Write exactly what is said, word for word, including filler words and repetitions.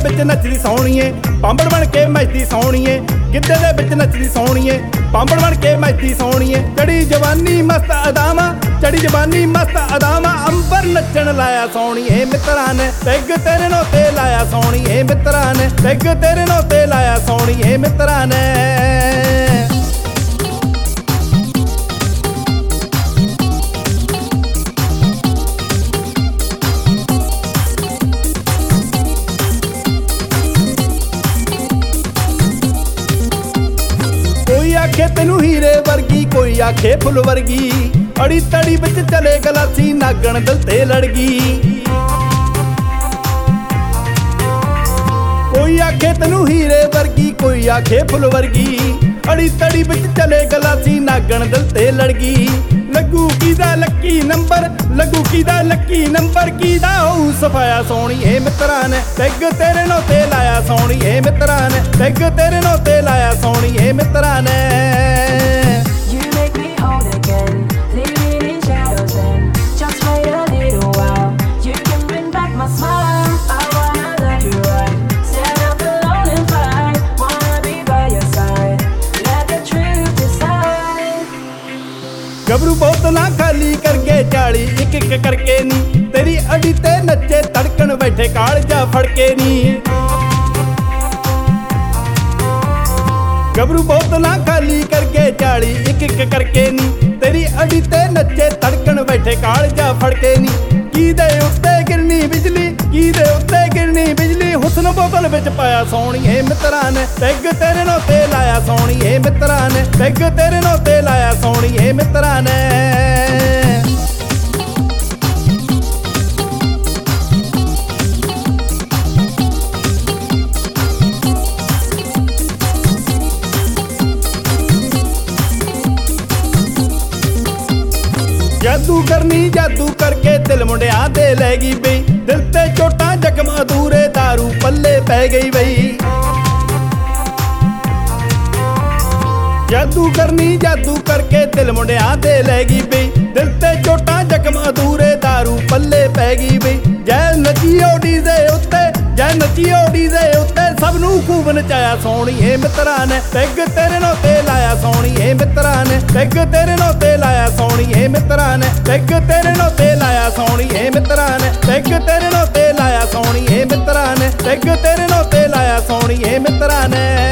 ਵਿੱਚ ਨੱਚਦੀ ਸੋਹਣੀਏ ਪਾਂਬੜ ਬਣ ਕੇ ਮੱਚਦੀ ਸੋਹਣੀਏ ਗਿੱਧੇ ਦੇ ਵਿੱਚ ਨੱਚਦੀ ਸੋਹਣੀਏ ਪਾਂਬੜ ਬਣ ਕੇ ਮੱਚਦੀ ਸੋਹਣੀਏ ਚੜੀ ਜਵਾਨੀ ਮਸਤ ਅਦਾਵਾਂ ਚੜੀ ਜਵਾਨੀ ਮਸਤ ਅਦਾਵਾਂ ਅੰਬਰ ਨੱਚਣ ਲਾਇਆ ਸੋਹਣੀਏ ਮਿੱਤਰਾਂ ਨੇ ਪੈਗ ਤੇਰੇ ਨੋ ਤੇ ਲਾਇਆ ਸੋਹਣੀਏ ਮਿੱਤਰਾਂ ਨੇ ਪੈਗ ਤੇਰੇ ਨੋ ਤੇ ਲਾਇਆ ਸੋਹਣੀਏ ਮਿੱਤਰਾਂ ਨੇ कोई आखे तेनू हीरे वर्गी कोई आखे फुल वर्गी अड़ी तड़ी बिच चले गलासी नागण दिल ते लड़गी कोई आखे तेनू हीरे वर्गी कोई आखे फुल वर्गी अड़ी तड़ी बिच चले गलासी नागण दिल ते लड़गी लगू कीदा लक्की नंबर लगू कीदा लक्की नंबर कीदा होऊ सफाया सोहणीए मित्तरां ने पैग तेरे नो ते लाया सोहणीए मित्तरां ने पैग तेरे नो ते लाया सोहणीए मित्तरां ने गबरू बोतलां खाली करके चाली एक एक करके नी तेरी अड़ी ते नच्चे तड़कन बैठे कालजा फड़के नी गबरू बोतलां खाली करके चाली एक एक करके नी तेरी अड़ी ते नच्चे तड़कन बैठे कालजा फड़के नी की दे उत्ते गिरनी बिजली की दे उत्ते गिरनी बिजली हुस्न बोतल विच पाया सोहणीए मित्तरां ने पैग तेरे नो ते लाया सोहणीए मित्तरां ने पैग तेरे नो ते लाया सोहणीए मित्तरां ने जादू करनी जादू करके दिल मुंडिया दे लै गई बई दिल ते चोटां जख्म अधूरे दारू पल्ले पै गई बई जादू करनी जादू करके दिल मुंडिया दे लै गई बई दिल ते चोटां जख्म अधूरे दारू पल्ले पै गई बई जै नचियो डीजे उत्ते जै नचियो डीजे उत्ते सब नूं खूब नचाया सोहणीए मित्तरां ने पैग तेरे नो ते लाया सोहणीए मित्तरां ने पैग तेरे नो ते लाया सोहणीए मित्तरां ने पैग तेरे नो ते लाया सोहणीए मित्तरां ने पैग तेरे नो ते लाया सोहणीए मित्तरां ने पैग तेरे नो ते लाया सोहणीए मित्तरां ने।